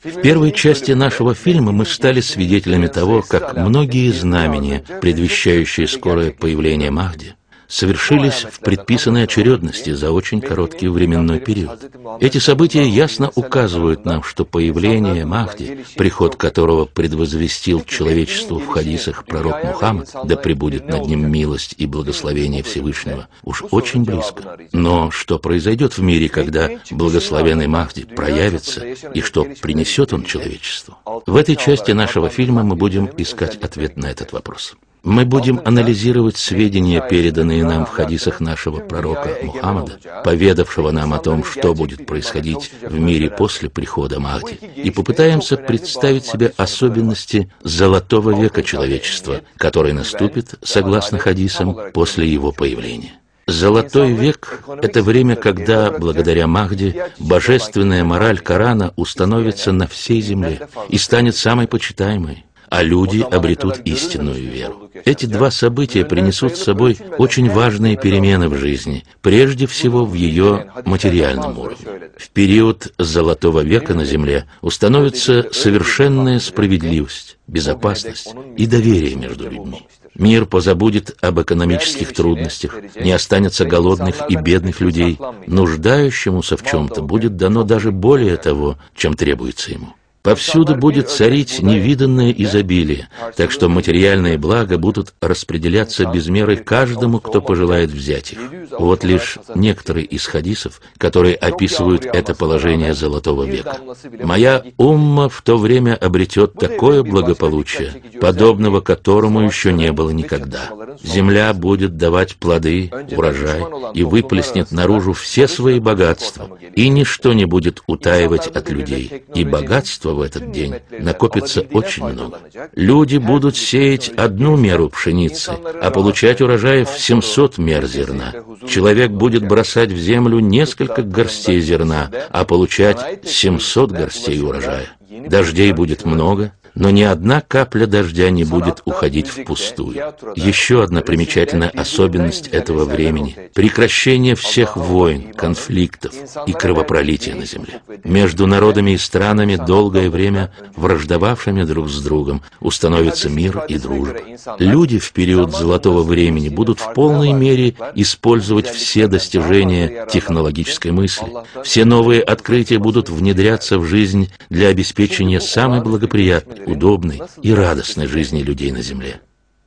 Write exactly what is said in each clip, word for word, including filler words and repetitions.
В первой части нашего фильма мы стали свидетелями того, как многие знамения, предвещающие скорое появление Махди, совершились в предписанной очередности за очень короткий временной период. Эти события ясно указывают нам, что появление Махди, приход которого предвозвестил человечеству в хадисах пророк Мухаммад, да пребудет над ним милость и благословение Всевышнего, уж очень близко. Но что произойдет в мире, когда благословенный Махди проявится, и что принесет он человечеству? В этой части нашего фильма мы будем искать ответ на этот вопрос. Мы будем анализировать сведения, переданные нам в хадисах нашего пророка Мухаммада, поведавшего нам о том, что будет происходить в мире после прихода Махди, и попытаемся представить себе особенности золотого века человечества, который наступит, согласно хадисам, после его появления. Золотой век – это время, когда, благодаря Махди, божественная мораль Корана установится на всей земле и станет самой почитаемой, а люди обретут истинную веру. Эти два события принесут с собой очень важные перемены в жизни, прежде всего в ее материальном уровне. В период Золотого века на Земле установится совершенная справедливость, безопасность и доверие между людьми. Мир позабудет об экономических трудностях, не останется голодных и бедных людей, нуждающемуся в чем-то будет дано даже более того, чем требуется ему. Повсюду будет царить невиданное изобилие, так что материальные блага будут распределяться без меры каждому, кто пожелает взять их. Вот лишь некоторые из хадисов, которые описывают это положение Золотого века. «Моя умма в то время обретет такое благополучие, подобного которому еще не было никогда. Земля будет давать плоды, урожай, и выплеснет наружу все свои богатства, и ничто не будет утаивать от людей, и богатство в этот день накопится очень много. Люди будут сеять одну меру пшеницы, а получать урожай в семьсот мер зерна. Человек будет бросать в землю несколько горстей зерна, а получать семьсот горстей урожая. Дождей будет много, но ни одна капля дождя не будет уходить впустую». Еще одна примечательная особенность этого времени – прекращение всех войн, конфликтов и кровопролития на земле. Между народами и странами, долгое время враждовавшими друг с другом, установится мир и дружба. Люди в период Золотого времени будут в полной мере использовать все достижения технологической мысли. Все новые открытия будут внедряться в жизнь для обеспечения самой благоприятной, удобной и радостной жизни людей на Земле.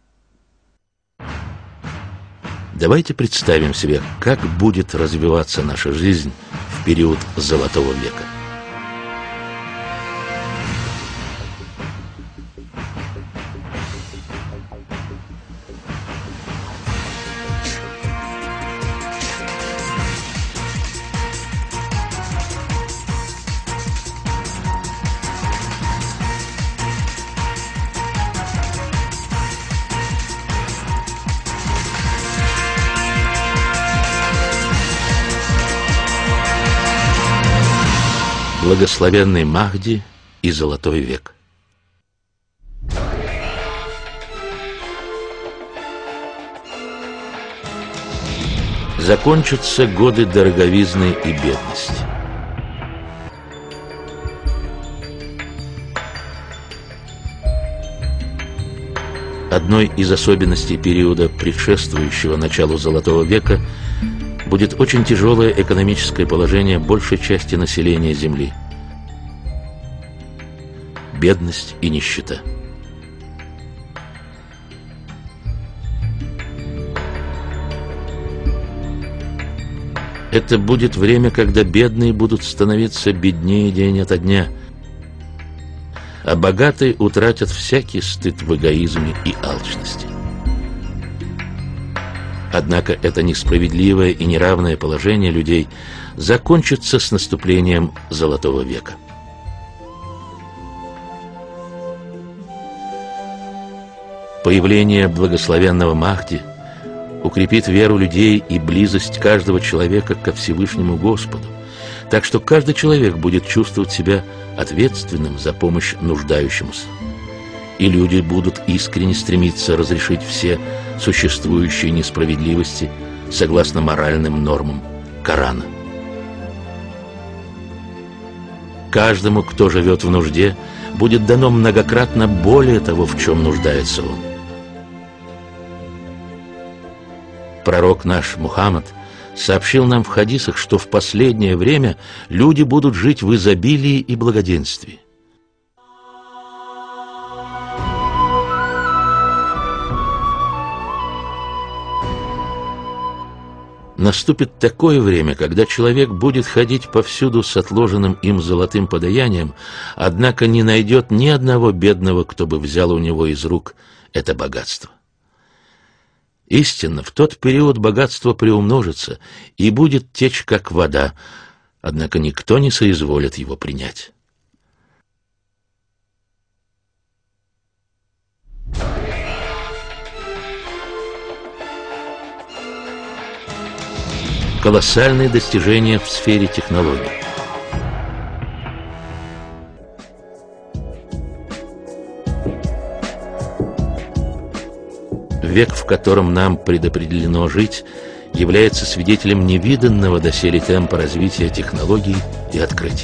Давайте представим себе, как будет развиваться наша жизнь в период Золотого века. Благословенный Махди и Золотой век. Закончатся годы дороговизны и бедности. Одной из особенностей периода, предшествующего началу Золотого века, будет очень тяжелое экономическое положение большей части населения Земли. Бедность и нищета. Это будет время, когда бедные будут становиться беднее день ото дня, а богатые утратят всякий стыд в эгоизме и алчности. Однако это несправедливое и неравное положение людей закончится с наступлением Золотого века. Появление благословенного Махди укрепит веру людей и близость каждого человека ко Всевышнему Господу, так что каждый человек будет чувствовать себя ответственным за помощь нуждающемуся. И люди будут искренне стремиться разрешить все существующие несправедливости согласно моральным нормам Корана. Каждому, кто живет в нужде, будет дано многократно более того, в чем нуждается он. Пророк наш Мухаммад сообщил нам в хадисах, что в последнее время люди будут жить в изобилии и благоденствии. Наступит такое время, когда человек будет ходить повсюду с отложенным им золотым подаянием, однако не найдет ни одного бедного, кто бы взял у него из рук это богатство. Истинно, в тот период богатство приумножится и будет течь, как вода, однако никто не соизволит его принять. Колоссальные достижения в сфере технологий. Век, в котором нам предопределено жить, является свидетелем невиданного доселе темпа развития технологий и открытий.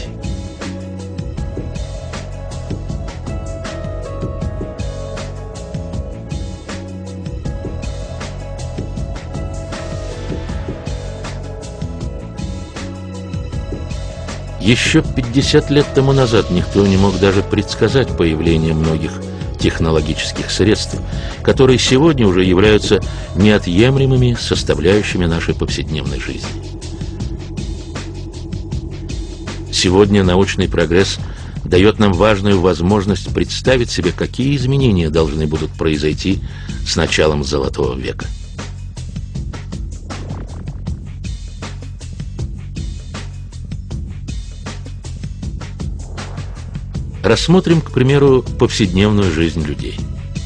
Еще пятьдесят лет тому назад никто не мог даже предсказать появление многих технологических средств, которые сегодня уже являются неотъемлемыми составляющими нашей повседневной жизни. Сегодня научный прогресс дает нам важную возможность представить себе, какие изменения должны будут произойти с началом Золотого века. Рассмотрим, к примеру, повседневную жизнь людей.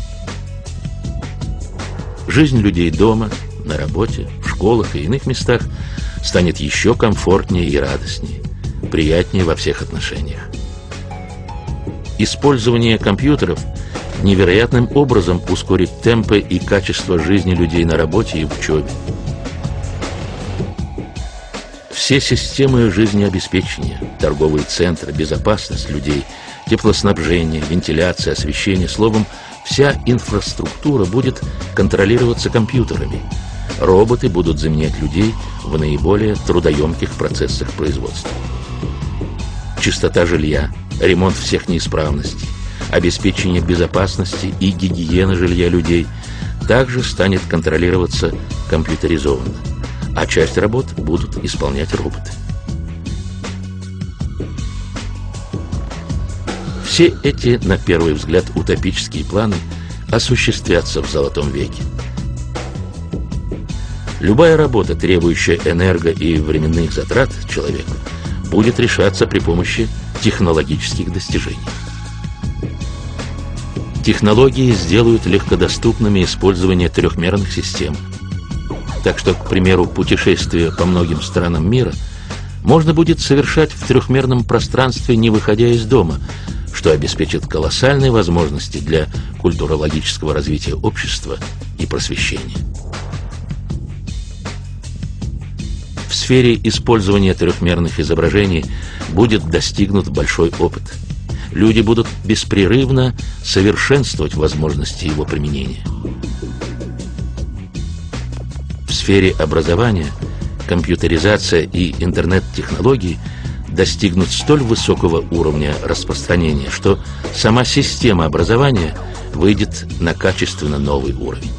Жизнь людей дома, на работе, в школах и иных местах станет еще комфортнее и радостнее, приятнее во всех отношениях. Использование компьютеров невероятным образом ускорит темпы и качество жизни людей на работе и в учебе. Все системы жизнеобеспечения, торговые центры, безопасность людей, теплоснабжение, вентиляция, освещение, словом, вся инфраструктура будет контролироваться компьютерами. Роботы будут заменять людей в наиболее трудоемких процессах производства. Чистота жилья, ремонт всех неисправностей, обеспечение безопасности и гигиены жилья людей также станет контролироваться компьютеризованно, а часть работ будут исполнять роботы. Все эти, на первый взгляд, утопические планы осуществятся в Золотом веке. Любая работа, требующая энерго- и временных затрат человека, будет решаться при помощи технологических достижений. Технологии сделают легкодоступными использование трехмерных систем. Так что, к примеру, путешествие по многим странам мира можно будет совершать в трехмерном пространстве, не выходя из дома, что обеспечит колоссальные возможности для культурологического развития общества и просвещения. В сфере использования трехмерных изображений будет достигнут большой опыт. Люди будут беспрерывно совершенствовать возможности его применения. В сфере образования компьютеризация и интернет-технологии достигнут столь высокого уровня распространения, что сама система образования выйдет на качественно новый уровень.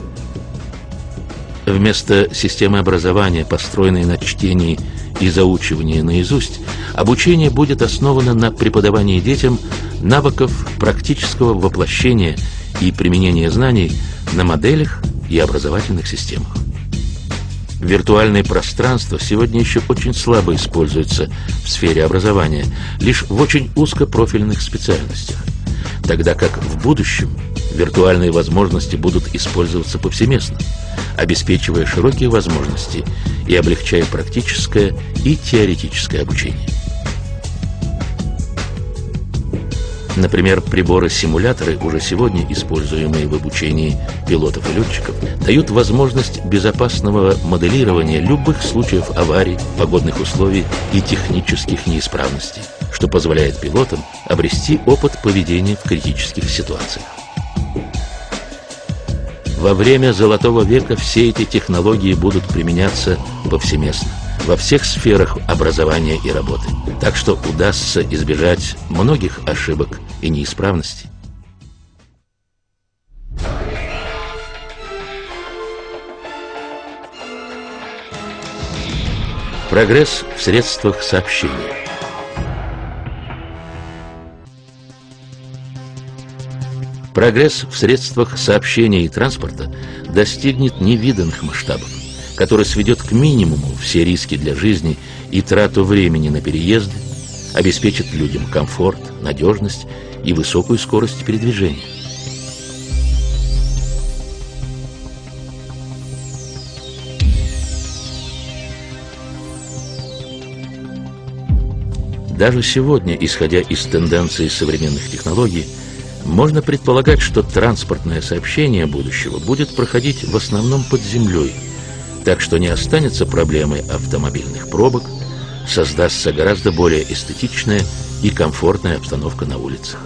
Вместо системы образования, построенной на чтении и заучивании наизусть, обучение будет основано на преподавании детям навыков практического воплощения и применения знаний на моделях и образовательных системах. Виртуальное пространство сегодня еще очень слабо используется в сфере образования, лишь в очень узкопрофильных специальностях, тогда как в будущем виртуальные возможности будут использоваться повсеместно, обеспечивая широкие возможности и облегчая практическое и теоретическое обучение. Например, приборы-симуляторы, уже сегодня используемые в обучении пилотов и летчиков, дают возможность безопасного моделирования любых случаев аварий, погодных условий и технических неисправностей, что позволяет пилотам обрести опыт поведения в критических ситуациях. Во время Золотого века все эти технологии будут применяться повсеместно, во всех сферах образования и работы, так что удастся избежать многих ошибок и неисправностей. Прогресс в средствах сообщения. Прогресс в средствах сообщения и транспорта достигнет невиданных масштабов, который сведет к минимуму все риски для жизни и трату времени на переезды, обеспечит людям комфорт, надежность и высокую скорость передвижения. Даже сегодня, исходя из тенденций современных технологий, можно предполагать, что транспортное сообщение будущего будет проходить в основном под землей, так что не останется проблемы автомобильных пробок, создастся гораздо более эстетичная и комфортная обстановка на улицах.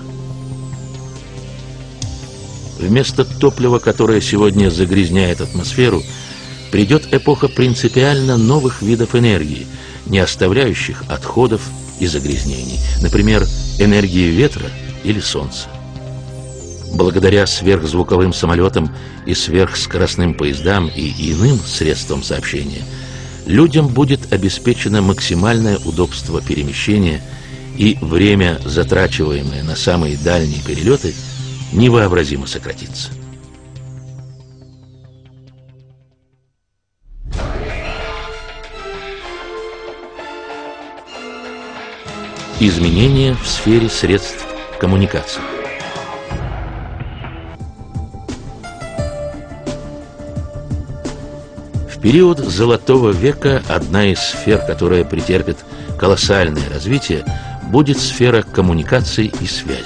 Вместо топлива, которое сегодня загрязняет атмосферу, придет эпоха принципиально новых видов энергии, не оставляющих отходов и загрязнений, например, энергии ветра или солнца. Благодаря сверхзвуковым самолетам и сверхскоростным поездам и иным средствам сообщения людям будет обеспечено максимальное удобство перемещения, и время, затрачиваемое на самые дальние перелеты, невообразимо сократится. Изменения в сфере средств коммуникации. В период Золотого века одна из сфер, которая претерпит колоссальное развитие, будет сфера коммуникаций и связи.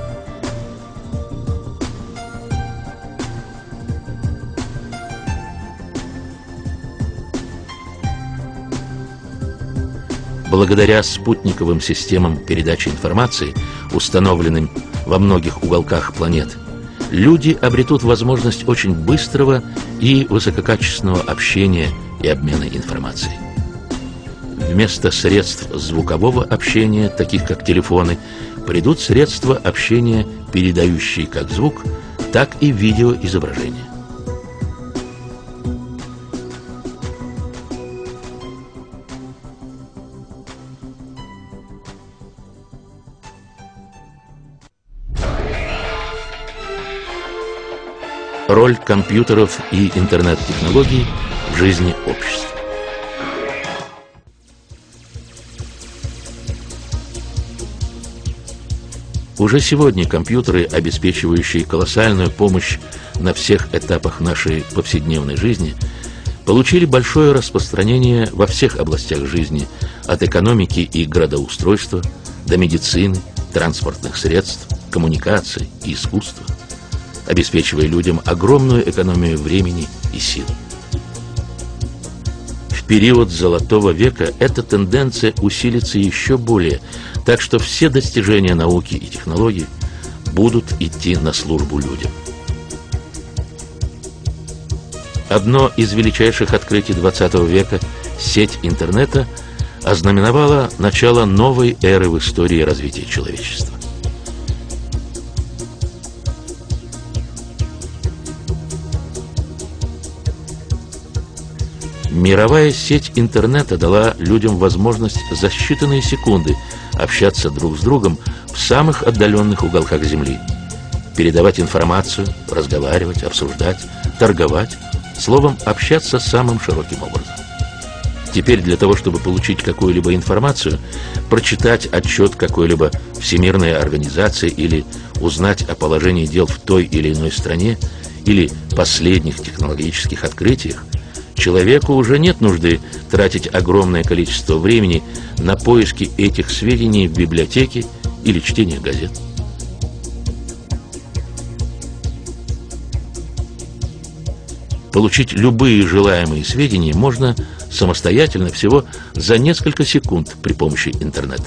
Благодаря спутниковым системам передачи информации, установленным во многих уголках планеты, люди обретут возможность очень быстрого и высококачественного общения и обмена информацией. Вместо средств звукового общения, таких как телефоны, придут средства общения, передающие как звук, так и видеоизображение. Роль компьютеров и интернет-технологий в жизни общества. Уже сегодня компьютеры, обеспечивающие колоссальную помощь на всех этапах нашей повседневной жизни, получили большое распространение во всех областях жизни, от экономики и градоустройства до медицины, транспортных средств, коммуникаций и искусства, обеспечивая людям огромную экономию времени и сил. В период Золотого века эта тенденция усилится еще более, так что все достижения науки и технологий будут идти на службу людям. Одно из величайших открытий двадцатого века, сеть интернета, ознаменовала начало новой эры в истории развития человечества. Мировая сеть интернета дала людям возможность за считанные секунды общаться друг с другом в самых отдаленных уголках Земли, передавать информацию, разговаривать, обсуждать, торговать, словом, общаться самым широким образом. Теперь для того, чтобы получить какую-либо информацию, прочитать отчет какой-либо всемирной организации или узнать о положении дел в той или иной стране или последних технологических открытиях, человеку уже нет нужды тратить огромное количество времени на поиски этих сведений в библиотеке или чтение газет. Получить любые желаемые сведения можно самостоятельно всего за несколько секунд при помощи интернета.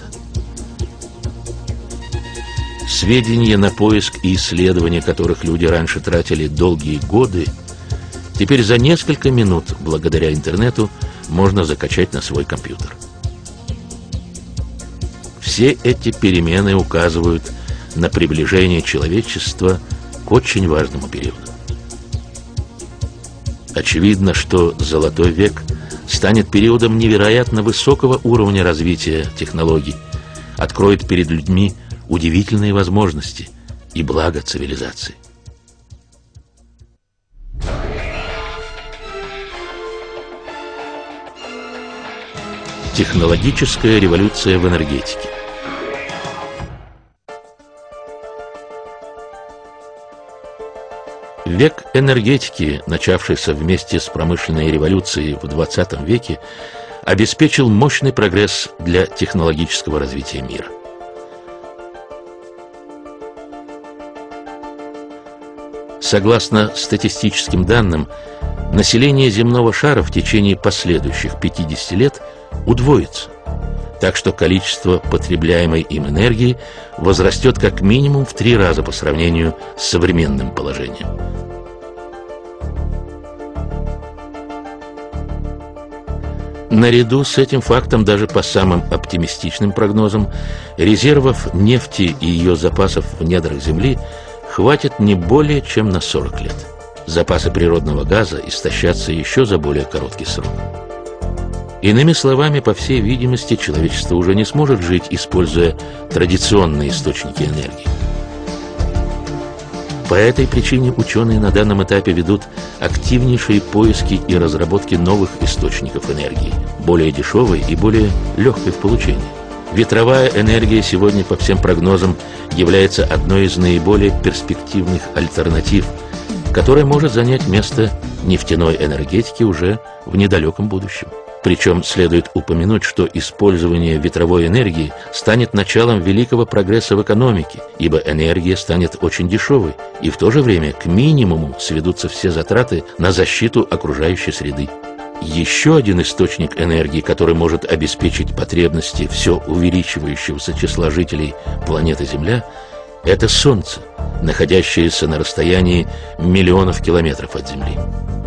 Сведения, на поиск и исследование которых люди раньше тратили долгие годы, теперь за несколько минут, благодаря интернету, можно закачать на свой компьютер. Все эти перемены указывают на приближение человечества к очень важному периоду. Очевидно, что Золотой век станет периодом невероятно высокого уровня развития технологий, откроет перед людьми удивительные возможности и благо цивилизации. Технологическая революция в энергетике. Век энергетики, начавшийся вместе с промышленной революцией в двадцатом веке, обеспечил мощный прогресс для технологического развития мира. Согласно статистическим данным, население земного шара в течение последующих пятидесяти лет удвоится, так что количество потребляемой им энергии возрастет как минимум в три раза по сравнению с современным положением. Наряду с этим фактом, даже по самым оптимистичным прогнозам, резервов нефти и ее запасов в недрах Земли хватит не более чем на сорок лет. Запасы природного газа истощатся еще за более короткий срок. Иными словами, по всей видимости, человечество уже не сможет жить, используя традиционные источники энергии. По этой причине ученые на данном этапе ведут активнейшие поиски и разработки новых источников энергии, более дешевой и более легкой в получении. Ветровая энергия сегодня, по всем прогнозам, является одной из наиболее перспективных альтернатив, которая может занять место нефтяной энергетики уже в недалеком будущем. Причем следует упомянуть, что использование ветровой энергии станет началом великого прогресса в экономике, ибо энергия станет очень дешевой, и в то же время к минимуму сведутся все затраты на защиту окружающей среды. Еще один источник энергии, который может обеспечить потребности все увеличивающегося числа жителей планеты Земля, это Солнце, находящееся на расстоянии миллионов километров от Земли.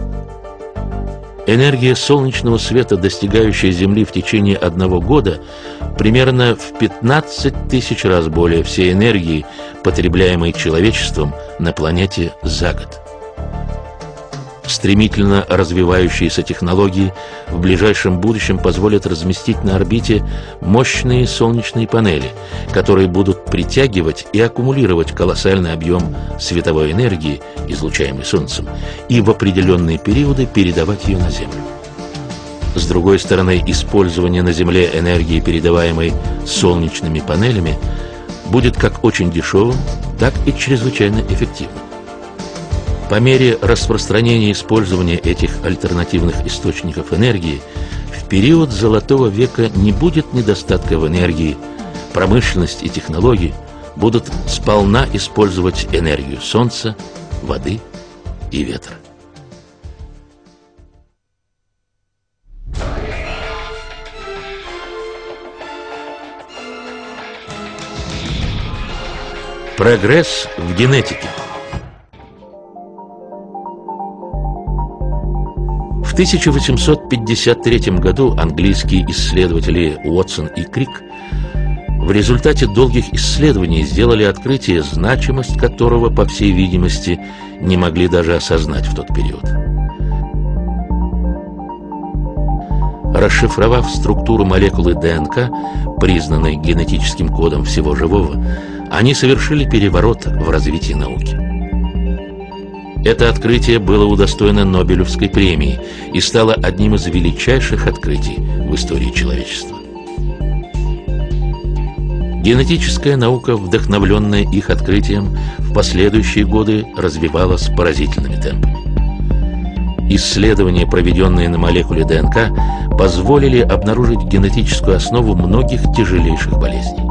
Энергия солнечного света, достигающая Земли в течение одного года, примерно в пятнадцать тысяч раз более всей энергии, потребляемой человечеством на планете за год. Стремительно развивающиеся технологии в ближайшем будущем позволят разместить на орбите мощные солнечные панели, которые будут притягивать и аккумулировать колоссальный объем световой энергии, излучаемой Солнцем, и в определенные периоды передавать ее на Землю. С другой стороны, использование на Земле энергии, передаваемой солнечными панелями, будет как очень дешевым, так и чрезвычайно эффективным. По мере распространения использования этих альтернативных источников энергии, в период Золотого века не будет недостатка в энергии. Промышленность и технологии будут сполна использовать энергию Солнца, воды и ветра. Прогресс в генетике. В тысяча восемьсот пятьдесят третьем году английские исследователи Уотсон и Крик в результате долгих исследований сделали открытие, значимость которого, по всей видимости, не могли даже осознать в тот период. Расшифровав структуру молекулы ДНК, признанной генетическим кодом всего живого, они совершили переворот в развитии науки. Это открытие было удостоено Нобелевской премии и стало одним из величайших открытий в истории человечества. Генетическая наука, вдохновленная их открытием, в последующие годы развивалась поразительными темпами. Исследования, проведенные на молекуле ДНК, позволили обнаружить генетическую основу многих тяжелейших болезней.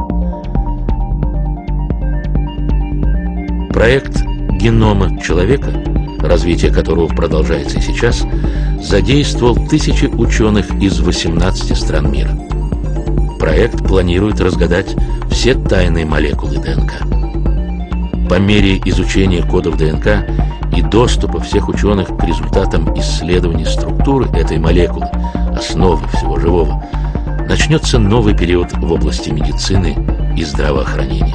Проект генома человека развитие которого продолжается и сейчас, задействовал тысячи ученых из восемнадцати стран мира. Проект планирует разгадать все тайны молекулы ДНК. По мере изучения кодов ДНК и доступа всех ученых к результатам исследований структуры этой молекулы, основы всего живого, начнется новый период в области медицины и здравоохранения.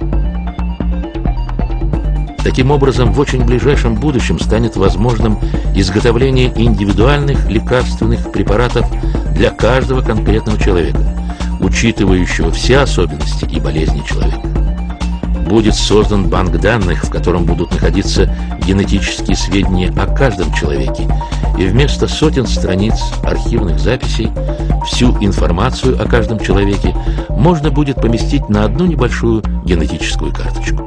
Таким образом, в очень ближайшем будущем станет возможным изготовление индивидуальных лекарственных препаратов для каждого конкретного человека, учитывающего все особенности и болезни человека. Будет создан банк данных, в котором будут находиться генетические сведения о каждом человеке, и вместо сотен страниц архивных записей всю информацию о каждом человеке можно будет поместить на одну небольшую генетическую карточку.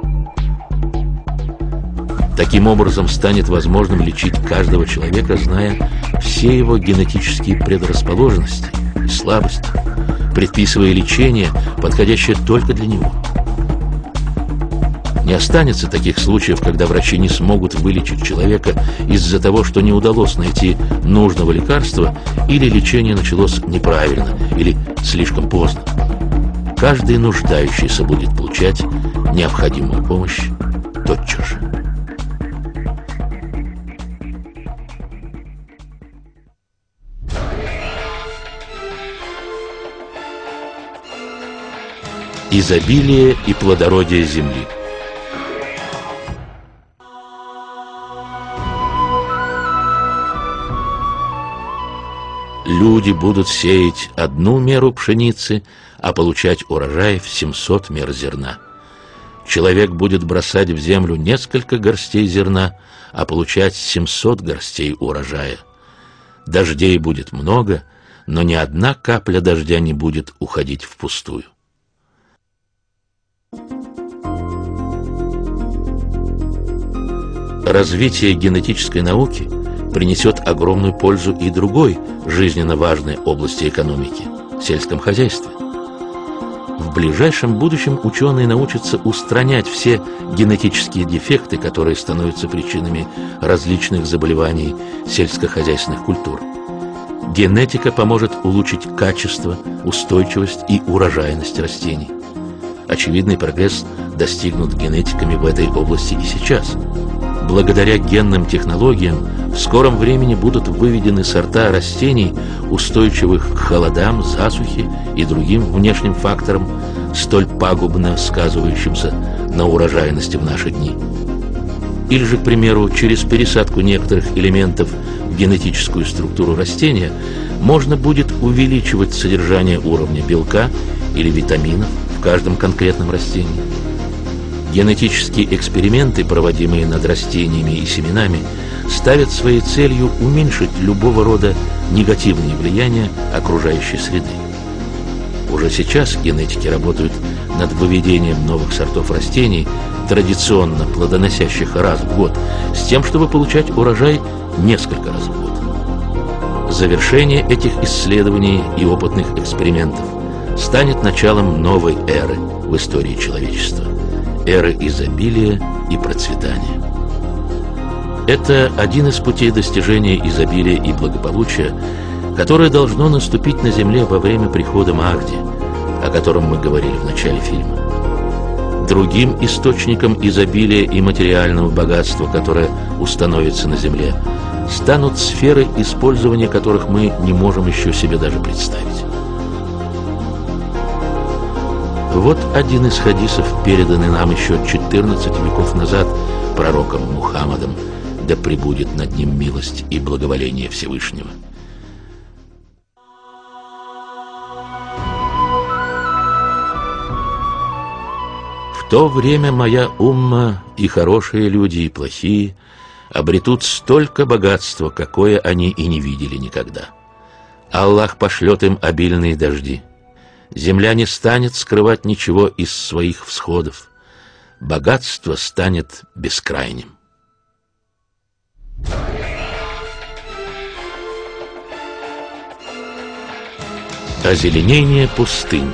Таким образом, станет возможным лечить каждого человека, зная все его генетические предрасположенности и слабости, предписывая лечение, подходящее только для него. Не останется таких случаев, когда врачи не смогут вылечить человека из-за того, что не удалось найти нужного лекарства, или лечение началось неправильно, или слишком поздно. Каждый нуждающийся будет получать необходимую помощь тотчас же. Изобилие и плодородие земли. Люди будут сеять одну меру пшеницы, а получать урожай в семьсот мер зерна. Человек будет бросать в землю несколько горстей зерна, а получать семьсот горстей урожая. Дождей будет много, но ни одна капля дождя не будет уходить впустую. Развитие генетической науки принесет огромную пользу и другой жизненно важной области экономики – сельском хозяйстве. В ближайшем будущем ученые научатся устранять все генетические дефекты, которые становятся причинами различных заболеваний сельскохозяйственных культур. Генетика поможет улучшить качество, устойчивость и урожайность растений. Очевидный прогресс достигнут генетиками в этой области и сейчас. Благодаря генным технологиям в скором времени будут выведены сорта растений, устойчивых к холодам, засухе и другим внешним факторам, столь пагубно сказывающимся на урожайности в наши дни. Или же, к примеру, через пересадку некоторых элементов в генетическую структуру растения можно будет увеличивать содержание уровня белка или витаминов в каждом конкретном растении. Генетические эксперименты, проводимые над растениями и семенами, ставят своей целью уменьшить любого рода негативные влияния окружающей среды. Уже сейчас генетики работают над выведением новых сортов растений, традиционно плодоносящих раз в год, с тем, чтобы получать урожай несколько раз в год. Завершение этих исследований и опытных экспериментов станет началом новой эры в истории человечества. Эры изобилия и процветания. Это один из путей достижения изобилия и благополучия, которое должно наступить на земле во время прихода Махди, о котором мы говорили в начале фильма. Другим источником изобилия и материального богатства, которое установится на земле, станут сферы, использования которых мы не можем еще себе даже представить. Вот один из хадисов, переданный нам еще четырнадцать веков назад пророком Мухаммадом, да пребудет над ним милость и благоволение Всевышнего. В то время моя умма, и хорошие люди, и плохие, обретут столько богатства, какое они и не видели никогда. Аллах пошлет им обильные дожди. Земля не станет скрывать ничего из своих всходов. Богатство станет бескрайним. Озеленение пустынь.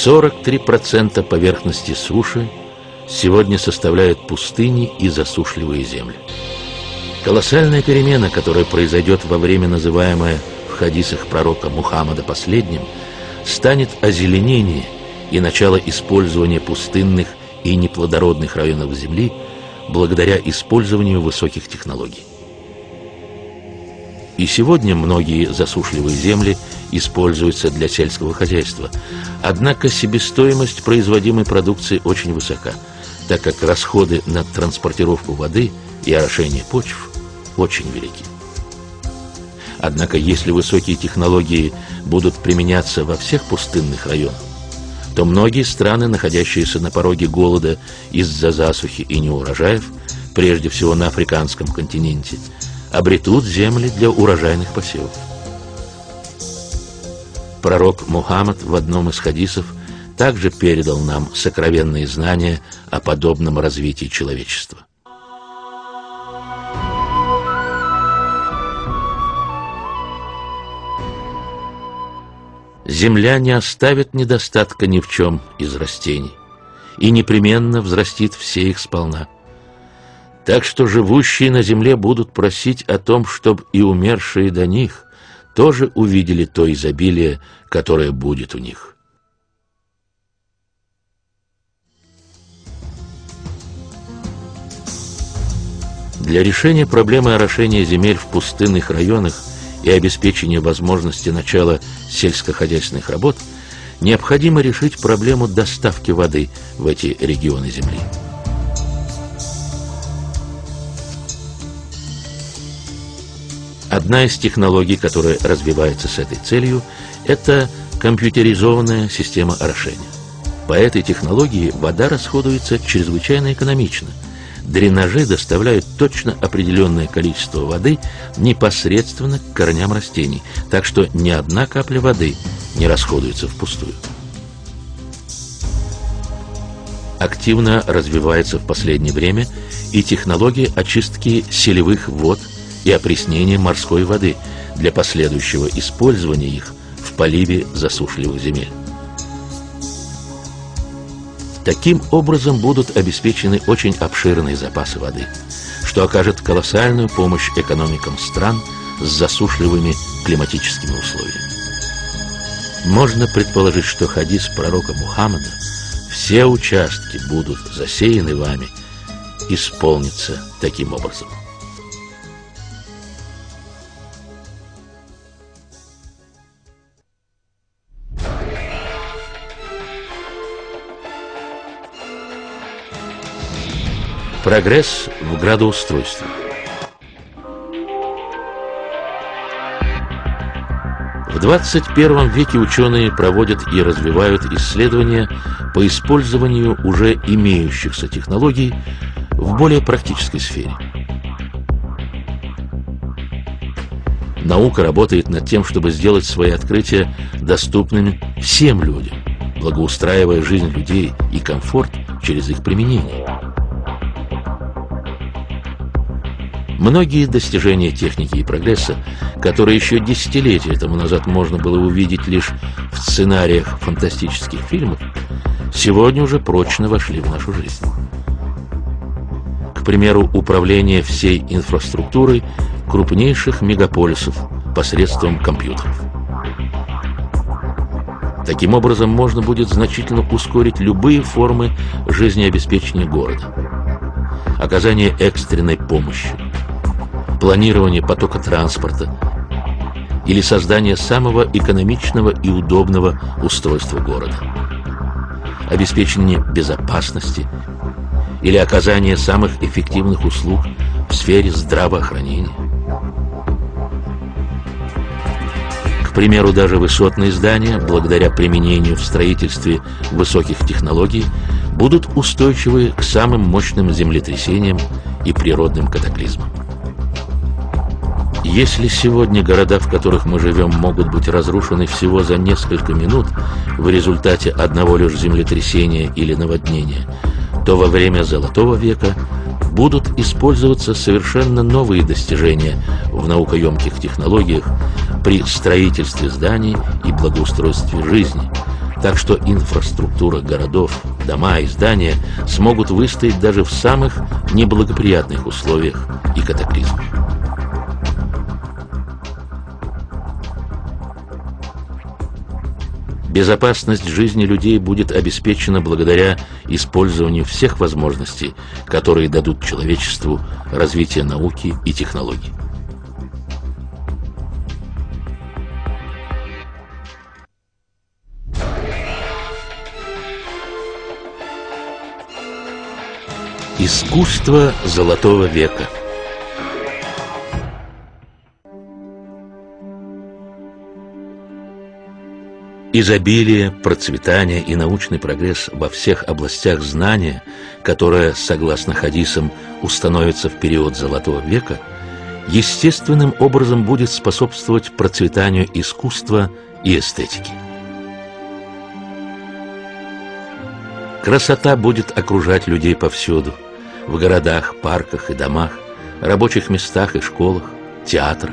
сорок три процента поверхности суши сегодня составляют пустыни и засушливые земли. Колоссальная перемена, которая произойдет во время, называемое в хадисах пророка Мухаммада последним, станет озеленение и начало использования пустынных и неплодородных районов земли благодаря использованию высоких технологий. И сегодня многие засушливые земли используются для сельского хозяйства, однако себестоимость производимой продукции очень высока, так как расходы на транспортировку воды и орошение почв очень велики. Однако, если высокие технологии будут применяться во всех пустынных районах, то многие страны, находящиеся на пороге голода из-за засухи и неурожаев, прежде всего на африканском континенте, обретут земли для урожайных посевов. Пророк Мухаммад в одном из хадисов также передал нам сокровенные знания о подобном развитии человечества. Земля не оставит недостатка ни в чем из растений и непременно взрастит все их сполна. Так что живущие на земле будут просить о том, чтобы и умершие до них тоже увидели то изобилие, которое будет у них. Для решения проблемы орошения земель в пустынных районах и обеспечения возможности начала сельскохозяйственных работ необходимо решить проблему доставки воды в эти регионы земли. Одна из технологий, которая развивается с этой целью, это компьютеризованная система орошения. По этой технологии вода расходуется чрезвычайно экономично. Дренажи доставляют точно определенное количество воды непосредственно к корням растений, так что ни одна капля воды не расходуется впустую. Активно развивается в последнее время и технология очистки селевых вод и опреснения морской воды для последующего использования их в поливе засушливых земель. Таким образом будут обеспечены очень обширные запасы воды, что окажет колоссальную помощь экономикам стран с засушливыми климатическими условиями. Можно предположить, что хадис пророка Мухаммада «все участки будут засеяны вами» исполнится таким образом. Прогресс в градоустройстве. В двадцать первом веке ученые проводят и развивают исследования по использованию уже имеющихся технологий в более практической сфере. Наука работает над тем, чтобы сделать свои открытия доступными всем людям, благоустраивая жизнь людей и комфорт через их применение. Многие достижения техники и прогресса, которые еще десятилетия тому назад можно было увидеть лишь в сценариях фантастических фильмов, сегодня уже прочно вошли в нашу жизнь. К примеру, управление всей инфраструктурой крупнейших мегаполисов посредством компьютеров. Таким образом, можно будет значительно ускорить любые формы жизнеобеспечения города. Оказание экстренной помощи, планирование потока транспорта или создание самого экономичного и удобного устройства города, обеспечение безопасности или оказание самых эффективных услуг в сфере здравоохранения. К примеру, даже высотные здания, благодаря применению в строительстве высоких технологий, будут устойчивы к самым мощным землетрясениям и природным катаклизмам. Если сегодня города, в которых мы живем, могут быть разрушены всего за несколько минут в результате одного лишь землетрясения или наводнения, то во время Золотого века будут использоваться совершенно новые достижения в наукоемких технологиях при строительстве зданий и благоустройстве жизни, Так что инфраструктура городов, дома и здания смогут выстоять даже в самых неблагоприятных условиях и катаклизмах. Безопасность жизни людей будет обеспечена благодаря использованию всех возможностей, которые дадут человечеству развитие науки и технологий. Искусство Золотого века. Изобилие, процветание и научный прогресс во всех областях знания, которое, согласно хадисам, установится в период Золотого века, естественным образом будет способствовать процветанию искусства и эстетики. Красота будет окружать людей повсюду, в городах, парках и домах, рабочих местах и школах, театрах.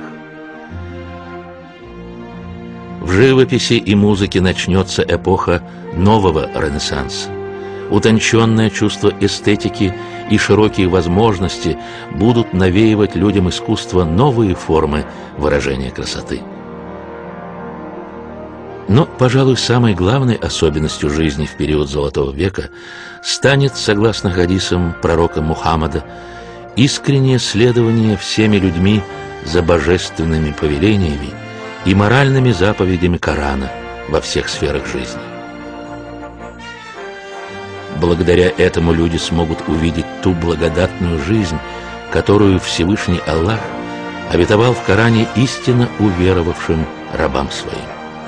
В живописи и музыке начнется эпоха нового Ренессанса. Утонченное чувство эстетики и широкие возможности будут навеивать людям искусства новые формы выражения красоты. Но, пожалуй, самой главной особенностью жизни в период Золотого века станет, согласно хадисам пророка Мухаммада, искреннее следование всеми людьми за божественными повелениями и моральными заповедями Корана во всех сферах жизни. Благодаря этому люди смогут увидеть ту благодатную жизнь, которую Всевышний Аллах обетовал в Коране истинно уверовавшим рабам своим.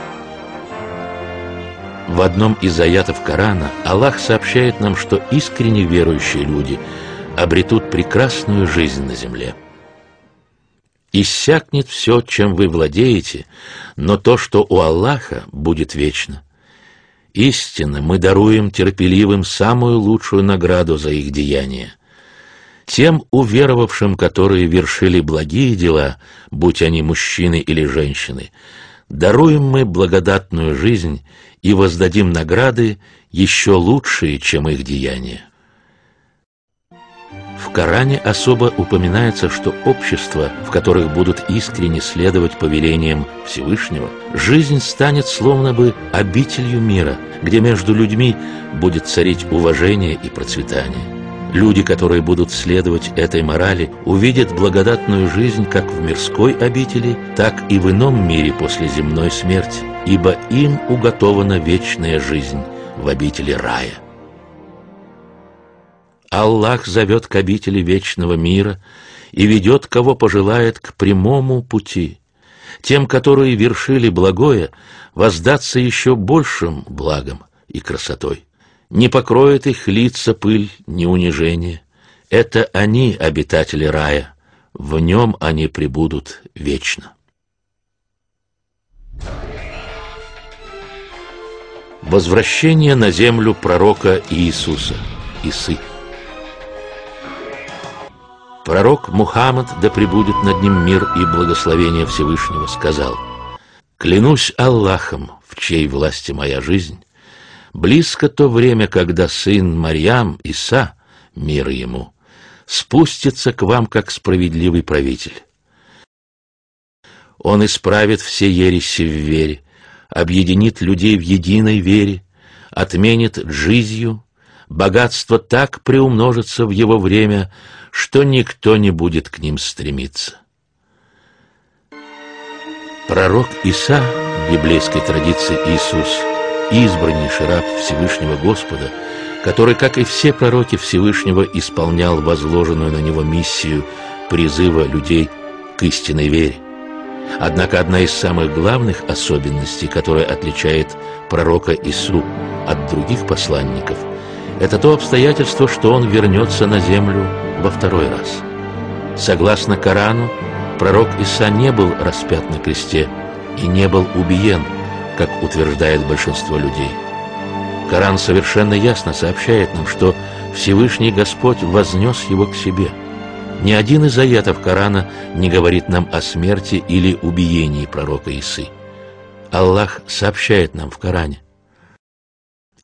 В одном из аятов Корана Аллах сообщает нам, что искренне верующие люди обретут прекрасную жизнь на земле. Иссякнет все, чем вы владеете, но то, что у Аллаха, будет вечно. Истинно мы даруем терпеливым самую лучшую награду за их деяния. Тем уверовавшим, которые вершили благие дела, будь они мужчины или женщины, даруем мы благодатную жизнь и воздадим награды еще лучшие, чем их деяния. В Коране особо упоминается, что общества, в которых будут искренне следовать повелениям Всевышнего, жизнь станет словно бы обителью мира, где между людьми будет царить уважение и процветание. Люди, которые будут следовать этой морали, увидят благодатную жизнь как в мирской обители, так и в ином мире после земной смерти, ибо им уготована вечная жизнь в обители рая. Аллах зовет к обители вечного мира и ведет, кого пожелает, к прямому пути. Тем, которые вершили благое, воздаться еще большим благом и красотой. Не покроет их лица пыль, ни унижение. Это они, обитатели рая, в нем они пребудут вечно. Возвращение на землю пророка Иисуса, Исы. Пророк Мухаммад, да пребудет над ним мир и благословение Всевышнего, сказал: «Клянусь Аллахом, в чьей власти моя жизнь, близко то время, когда сын Марьям, Иса, мир ему, спустится к вам как справедливый правитель. Он исправит все ереси в вере, объединит людей в единой вере, отменит джизью, богатство так приумножится в его время, что никто не будет к ним стремиться». Пророк Иса, в библейской традиции Иисус, избраннейший раб Всевышнего Господа, который, как и все пророки Всевышнего, исполнял возложенную на него миссию призыва людей к истинной вере. Однако одна из самых главных особенностей, которая отличает пророка Ису от других посланников, это то обстоятельство, что он вернется на землю во второй раз. Согласно Корану, пророк Иса не был распят на кресте и не был убиен, как утверждает большинство людей. Коран совершенно ясно сообщает нам, что Всевышний Господь вознес его к себе. Ни один из аятов Корана не говорит нам о смерти или убиении пророка Исы. Аллах сообщает нам в Коране: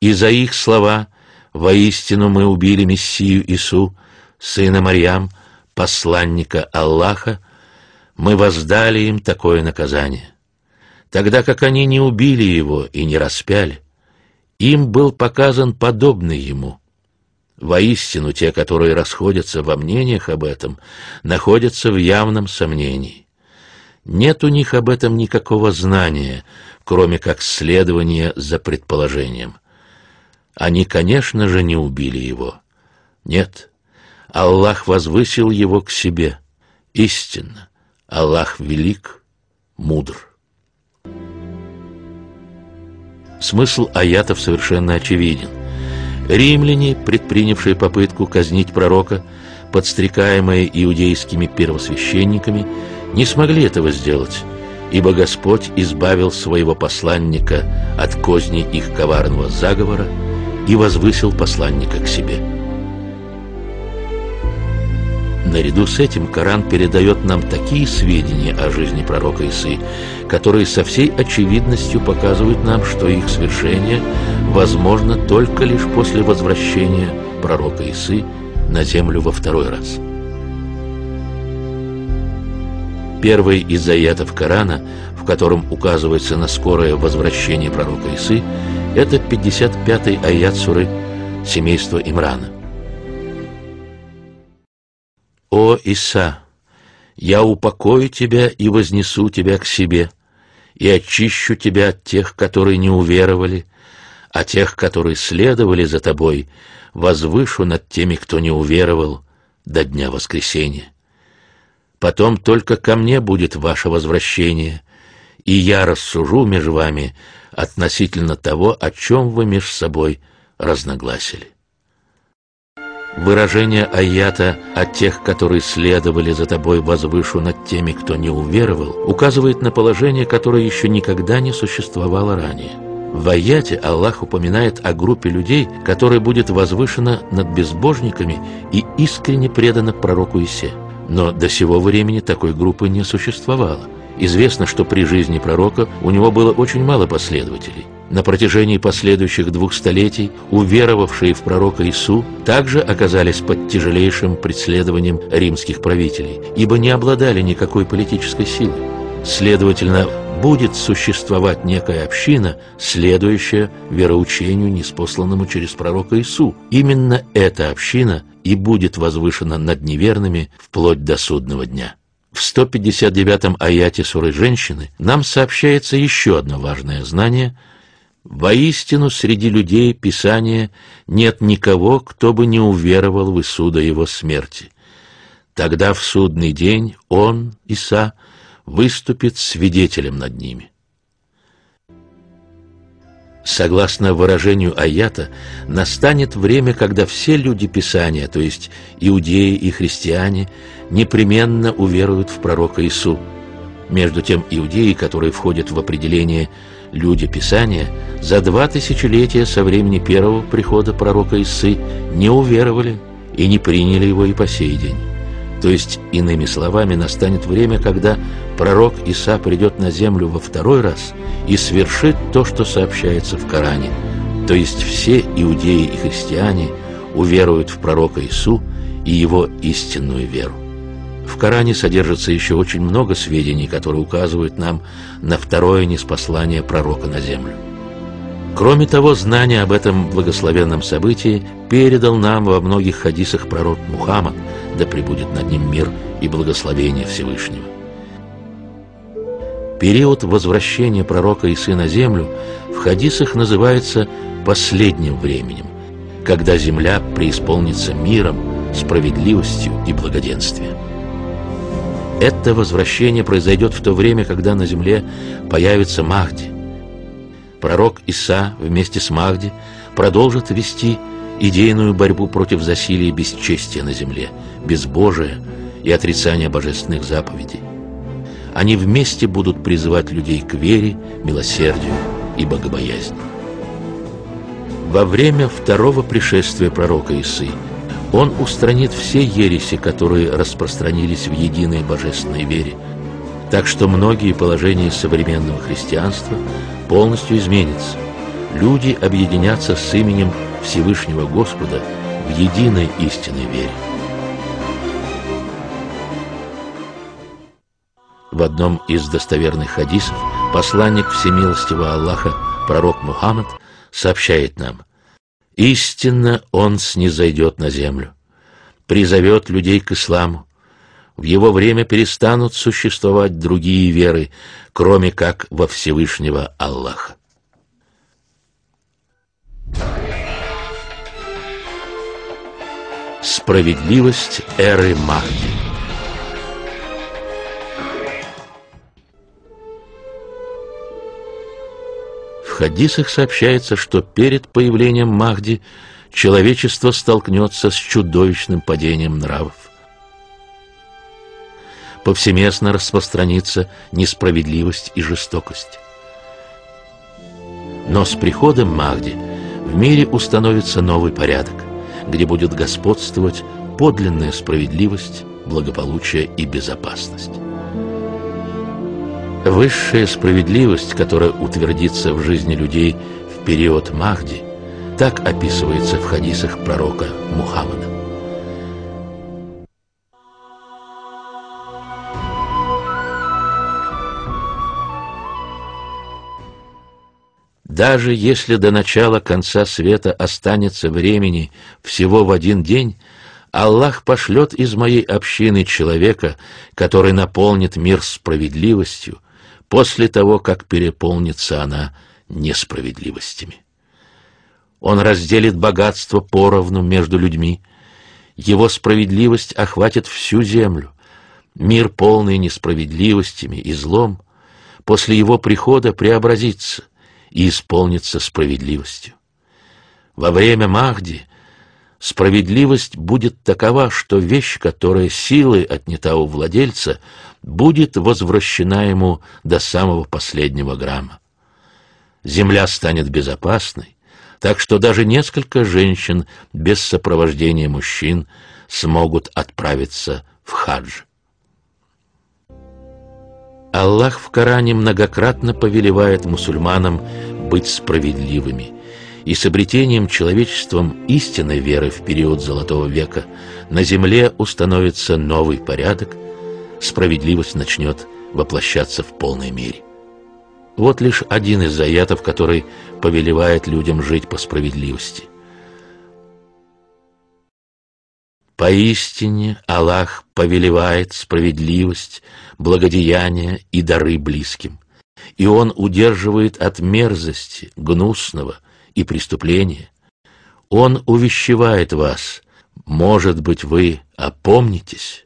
И за их слова воистину мы убили Мессию Ису, сына Марьям, посланника Аллаха, мы воздали им такое наказание. Тогда как они не убили его и не распяли, им был показан подобный ему. Воистину, те, которые расходятся во мнениях об этом, находятся в явном сомнении. Нет у них об этом никакого знания, кроме как следования за предположением. Они, конечно же, не убили его. Нет, Аллах возвысил его к себе. Истинно, Аллах велик, мудр. Смысл аятов совершенно очевиден. Римляне, предпринявшие попытку казнить пророка, подстрекаемые иудейскими первосвященниками, не смогли этого сделать, ибо Господь избавил своего посланника от козни их коварного заговора и возвысил посланника к себе. Наряду с этим Коран передает нам такие сведения о жизни пророка Исы, которые со всей очевидностью показывают нам, что их свершение возможно только лишь после возвращения пророка Исы на землю во второй раз. Первый из аятов Корана, в котором указывается на скорое возвращение пророка Исы, это пятьдесят пятый аят суры «Семейство Имрана». «О Иса, я упокою тебя и вознесу тебя к себе, и очищу тебя от тех, которые не уверовали, а тех, которые следовали за тобой, возвышу над теми, кто не уверовал, до дня воскресения. Потом только ко мне будет ваше возвращение, и я рассужу между вами относительно того, о чем вы между собой разногласили». Выражение аята «от тех, которые следовали за тобой, возвышу над теми, кто не уверовал» указывает на положение, которое еще никогда не существовало ранее. В аяте Аллах упоминает о группе людей, которая будет возвышена над безбожниками и искренне предана пророку Исе. Но до сего времени такой группы не существовало. Известно, что при жизни пророка у него было очень мало последователей. На протяжении последующих двух столетий уверовавшие в пророка Ису также оказались под тяжелейшим преследованием римских правителей, ибо не обладали никакой политической силой. Следовательно, будет существовать некая община, следующая вероучению, ниспосланному через пророка Ису. Именно эта община и будет возвышена над неверными вплоть до судного дня. В сто пятьдесят девятом аяте суры «Женщины» нам сообщается еще одно важное знание. «Воистину среди людей Писания нет никого, кто бы не уверовал в Ису до его смерти. Тогда в судный день он, Иса, выступит свидетелем над ними». Согласно выражению аята, настанет время, когда все люди Писания, то есть иудеи и христиане, непременно уверуют в пророка Ису. Между тем, иудеи, которые входят в определение «люди Писания», за два тысячелетия со времени первого прихода пророка Исы не уверовали и не приняли его и по сей день. То есть, иными словами, настанет время, когда пророк Иса придет на землю во второй раз и свершит то, что сообщается в Коране. То есть все иудеи и христиане уверуют в пророка Ису и его истинную веру. В Коране содержится еще очень много сведений, которые указывают нам на второе ниспослание пророка на землю. Кроме того, знание об этом благословенном событии передал нам во многих хадисах пророк Мухаммад, да пребудет над ним мир и благословение Всевышнего. Период возвращения пророка Исы на землю в хадисах называется последним временем, когда земля преисполнится миром, справедливостью и благоденствием. Это возвращение произойдет в то время, когда на земле появится Махди. Пророк Иса вместе с Махди продолжит вести идейную борьбу против засилия и бесчестия на земле, безбожия и отрицания божественных заповедей. Они вместе будут призывать людей к вере, милосердию и богобоязни. Во время второго пришествия пророка Исы он устранит все ереси, которые распространились в единой божественной вере, так что многие положения современного христианства полностью изменятся. люди объединятся с именем Всевышнего Господа в единой истинной вере. В одном из достоверных хадисов посланник всемилостивого Аллаха, пророк Мухаммад, сообщает нам: «Истинно Он снизойдет на землю, призовет людей к исламу. В его время перестанут существовать другие веры, кроме как во Всевышнего Аллаха». Справедливость эры Махди. В хадисах сообщается, что перед появлением Махди человечество столкнется с чудовищным падением нравов. Повсеместно распространится несправедливость и жестокость. Но с приходом Махди в мире установится новый порядок, где будет господствовать подлинная справедливость, благополучие и безопасность. Высшая справедливость, которая утвердится в жизни людей в период Махди, так описывается в хадисах пророка Мухаммада. Даже если до начала конца света останется времени всего в один день, Аллах пошлет из моей общины человека, который наполнит мир справедливостью, после того, как переполнится она несправедливостями. Он разделит богатство поровну между людьми, его справедливость охватит всю землю, мир, полный несправедливостями и злом, после его прихода преобразится и исполнится справедливостью. Во время Махди справедливость будет такова, что вещь, которая силой отнята у владельца, будет возвращена ему до самого последнего грамма. Земля станет безопасной, так что даже несколько женщин без сопровождения мужчин смогут отправиться в хадж. Аллах в Коране многократно повелевает мусульманам быть справедливыми, и с обретением человечеством истинной веры в период Золотого века на земле установится новый порядок, справедливость начнет воплощаться в полной мере. Вот лишь один из аятов, который повелевает людям жить по справедливости. «Поистине Аллах повелевает справедливость, благодеяние и дары близким, и Он удерживает от мерзости, гнусного и преступления. Он увещевает вас, может быть, вы опомнитесь».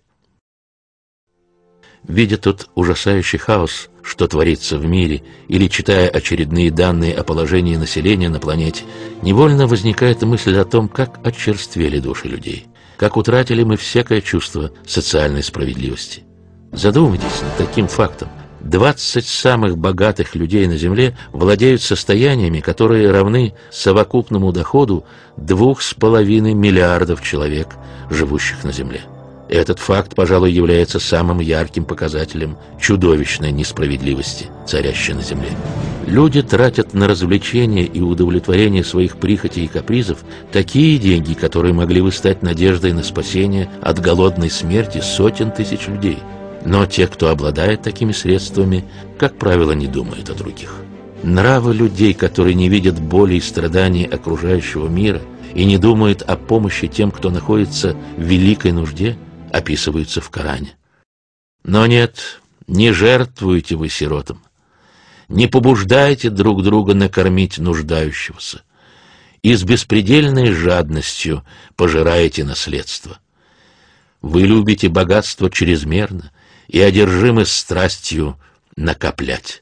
Видя тот ужасающий хаос, что творится в мире, или читая очередные данные о положении населения на планете, невольно возникает мысль о том, как очерствели души людей, как утратили мы всякое чувство социальной справедливости. Задумайтесь над таким фактом. двадцать самых богатых людей на Земле владеют состояниями, которые равны совокупному доходу двух с половиной миллиардов человек, живущих на Земле. Этот факт, пожалуй, является самым ярким показателем чудовищной несправедливости, царящей на земле. Люди тратят на развлечения и удовлетворение своих прихотей и капризов такие деньги, которые могли бы стать надеждой на спасение от голодной смерти сотен тысяч людей. Но те, кто обладает такими средствами, как правило, не думают о других. Нравы людей, которые не видят боли и страданий окружающего мира и не думают о помощи тем, кто находится в великой нужде, описываются в Коране. Но нет, не жертвуйте вы сиротам, не побуждайте друг друга накормить нуждающегося, и с беспредельной жадностью пожираете наследство. Вы любите богатство чрезмерно и одержимы страстью накоплять.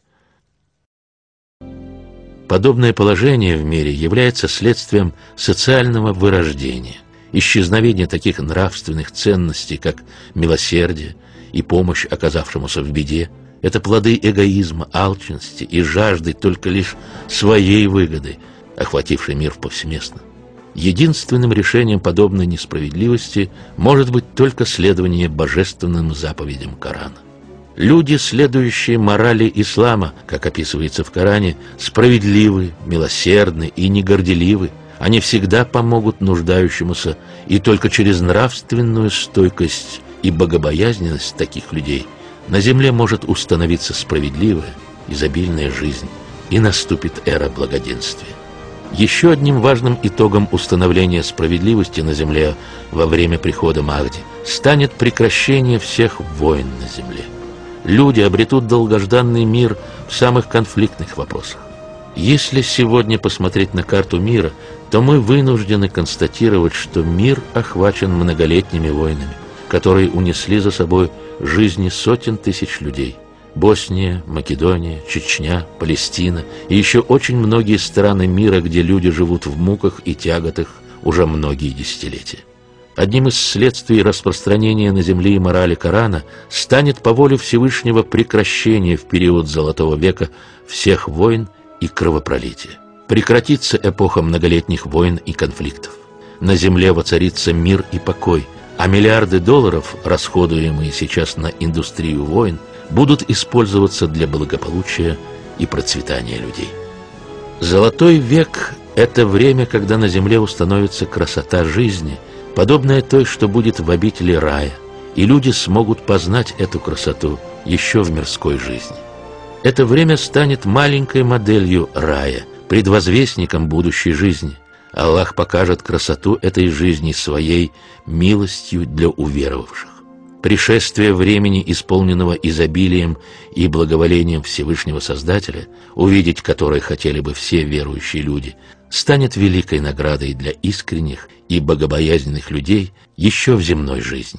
Подобное положение в мире является следствием социального вырождения, исчезновения таких нравственных ценностей, как милосердие и помощь оказавшемуся в беде. Это плоды эгоизма, алчности и жажды только лишь своей выгоды, охватившей мир повсеместно. Единственным решением подобной несправедливости может быть только следование божественным заповедям Корана. Люди, следующие морали ислама, как описывается в Коране, справедливы, милосердны и негорделивы. Они всегда помогут нуждающемуся, и только через нравственную стойкость и богобоязненность таких людей на земле может установиться справедливая, изобильная жизнь, и наступит эра благоденствия. Еще одним важным итогом установления справедливости на земле во время прихода Махди станет прекращение всех войн на земле. Люди обретут долгожданный мир в самых конфликтных вопросах. Если сегодня посмотреть на карту мира, то мы вынуждены констатировать, что мир охвачен многолетними войнами, которые унесли за собой жизни сотен тысяч людей. Босния, Македония, Чечня, Палестина и еще очень многие страны мира, где люди живут в муках и тяготах уже многие десятилетия. Одним из следствий распространения на земле и морали Корана станет по воле Всевышнего прекращение в период Золотого века всех войн и кровопролития. Прекратится эпоха многолетних войн и конфликтов. На земле воцарится мир и покой, а миллиарды долларов, расходуемые сейчас на индустрию войн, будут использоваться для благополучия и процветания людей. Золотой век – это время, когда на земле установится красота жизни, подобная той, что будет в обители рая, и люди смогут познать эту красоту еще в мирской жизни. Это время станет маленькой моделью рая, предвозвестником будущей жизни. Аллах покажет красоту этой жизни своей милостью для уверовавших. Пришествие времени, исполненного изобилием и благоволением Всевышнего Создателя, увидеть которое хотели бы все верующие люди, станет великой наградой для искренних и богобоязненных людей еще в земной жизни.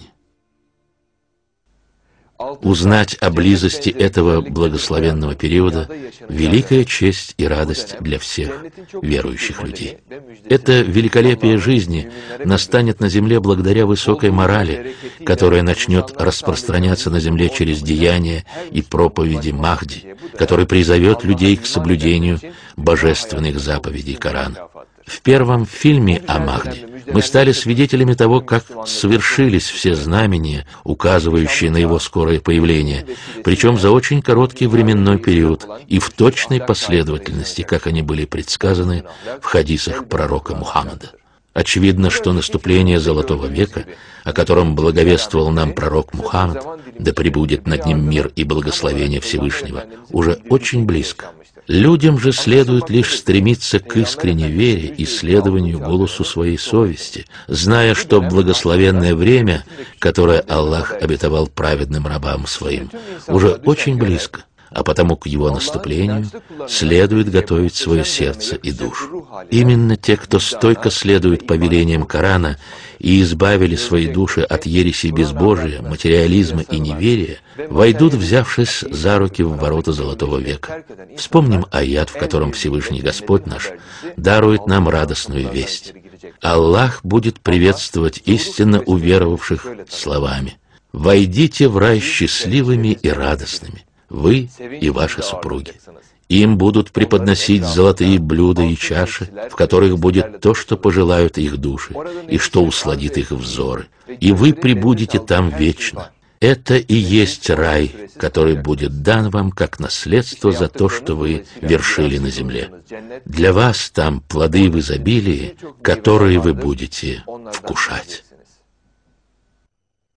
Узнать о близости этого благословенного периода – великая честь и радость для всех верующих людей. Это великолепие жизни настанет на земле благодаря высокой морали, которая начнет распространяться на земле через деяния и проповеди Махди, который призовет людей к соблюдению божественных заповедей Корана. В первом фильме о Махди мы стали свидетелями того, как совершились все знамения, указывающие на его скорое появление, причем за очень короткий временной период и в точной последовательности, как они были предсказаны в хадисах пророка Мухаммада. Очевидно, что наступление Золотого века, о котором благовествовал нам пророк Мухаммад, да пребудет над ним мир и благословение Всевышнего, уже очень близко. Людям же следует лишь стремиться к искренней вере и следованию голосу своей совести, зная, что благословенное время, которое Аллах обетовал праведным рабам своим, уже очень близко, а потому к его наступлению следует готовить свое сердце и душу. Именно те, кто стойко следует повелениям Корана и избавили свои души от ереси безбожия, материализма и неверия, войдут, взявшись за руки в ворота Золотого века. Вспомним аят, в котором Всевышний Господь наш дарует нам радостную весть. Аллах будет приветствовать истинно уверовавших словами: «Войдите в рай счастливыми и радостными, вы и ваши супруги. Им будут преподносить золотые блюда и чаши, в которых будет то, что пожелают их души, и что усладит их взоры. И вы пребудете там вечно. Это и есть рай, который будет дан вам как наследство за то, что вы вершили на земле. Для вас там плоды в изобилии, которые вы будете вкушать».